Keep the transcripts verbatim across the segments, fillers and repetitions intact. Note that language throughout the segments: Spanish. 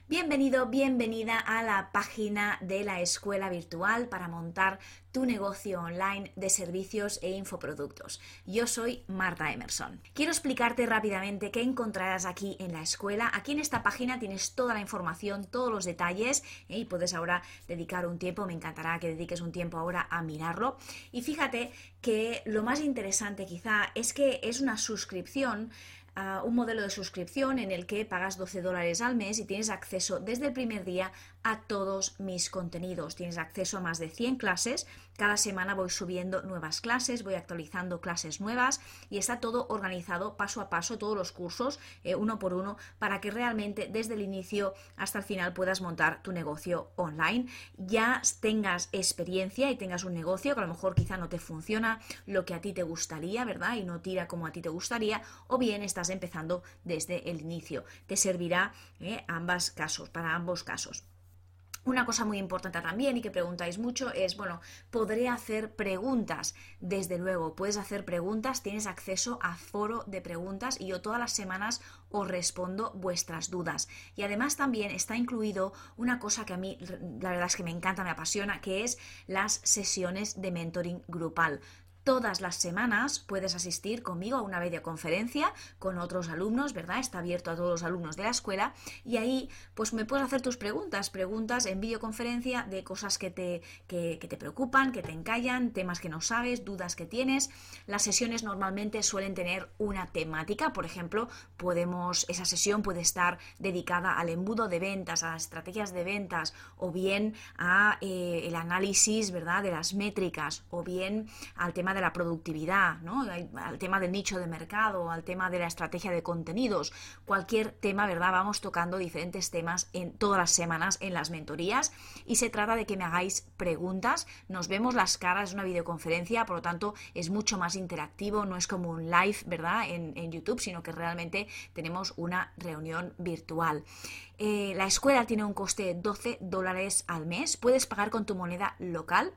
Bienvenido, bienvenida a la página de la escuela virtual para montar tu negocio online de servicios e infoproductos. Yo soy Marta Emerson. Quiero explicarte rápidamente qué encontrarás aquí en la escuela. Aquí en esta página tienes toda la información, todos los detalles ¿eh? y puedes ahora dedicar un tiempo, me encantará que dediques un tiempo ahora a mirarlo. Y fíjate que lo más interesante quizá es que es una suscripción, Uh, un modelo de suscripción en el que pagas doce dólares al mes y tienes acceso desde el primer día a todos mis contenidos. Tienes acceso a más de cien clases. Cada semana voy subiendo nuevas clases, voy actualizando clases nuevas y está todo organizado paso a paso, todos los cursos, eh, uno por uno, para que realmente desde el inicio hasta el final puedas montar tu negocio online. Ya tengas experiencia y tengas un negocio que a lo mejor quizá no te funciona lo que a ti te gustaría, ¿verdad? Y no tira como a ti te gustaría, o bien estás empezando desde el inicio. Te servirá eh, ambas casos, para ambos casos. Una cosa muy importante también y que preguntáis mucho es, bueno, ¿podré hacer preguntas? Desde luego, puedes hacer preguntas, tienes acceso a foro de preguntas y yo todas las semanas os respondo vuestras dudas. Y además también está incluido una cosa que a mí, la verdad es que me encanta, me apasiona, que es las sesiones de mentoring grupal. Todas las semanas puedes asistir conmigo a una videoconferencia con otros alumnos, ¿verdad? Está abierto a todos los alumnos de la escuela y ahí pues me puedes hacer tus preguntas, preguntas en videoconferencia de cosas que te, que, que te preocupan, que te encallan, temas que no sabes, dudas que tienes. Las sesiones normalmente suelen tener una temática, por ejemplo, podemos, esa sesión puede estar dedicada al embudo de ventas, a las estrategias de ventas o bien a eh, el análisis, ¿verdad? De las métricas o bien al tema de la productividad, ¿no? Al tema del nicho de mercado, al tema de la estrategia de contenidos, cualquier tema, ¿verdad? Vamos tocando diferentes temas en todas las semanas en las mentorías y se trata de que me hagáis preguntas, nos vemos las caras, es una videoconferencia, por lo tanto es mucho más interactivo, no es como un live, ¿verdad? En, en YouTube, sino que realmente tenemos una reunión virtual. Eh, la escuela tiene un coste de doce dólares al mes, puedes pagar con tu moneda local.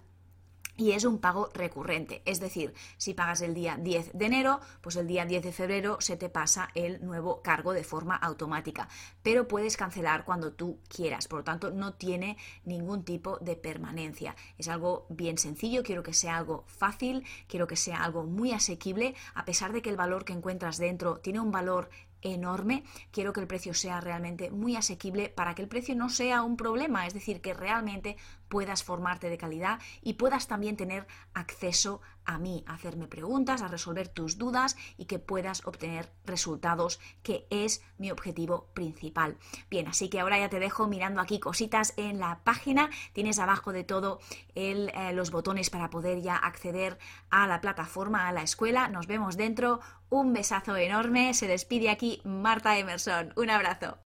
Y es un pago recurrente, es decir, si pagas el día diez de enero, pues el día diez de febrero se te pasa el nuevo cargo de forma automática, pero puedes cancelar cuando tú quieras, por lo tanto no tiene ningún tipo de permanencia. Es algo bien sencillo, quiero que sea algo fácil, quiero que sea algo muy asequible, a pesar de que el valor que encuentras dentro tiene un valor enorme, quiero que el precio sea realmente muy asequible para que el precio no sea un problema, es decir, que realmente puedas formarte de calidad y puedas también tener acceso a mí, a hacerme preguntas, a resolver tus dudas y que puedas obtener resultados, que es mi objetivo principal. Bien, así que ahora ya te dejo mirando aquí cositas en la página, tienes abajo de todo el, eh, los botones para poder ya acceder a la plataforma, a la escuela. Nos vemos dentro, un besazo enorme, se despide aquí Marta Emerson, un abrazo.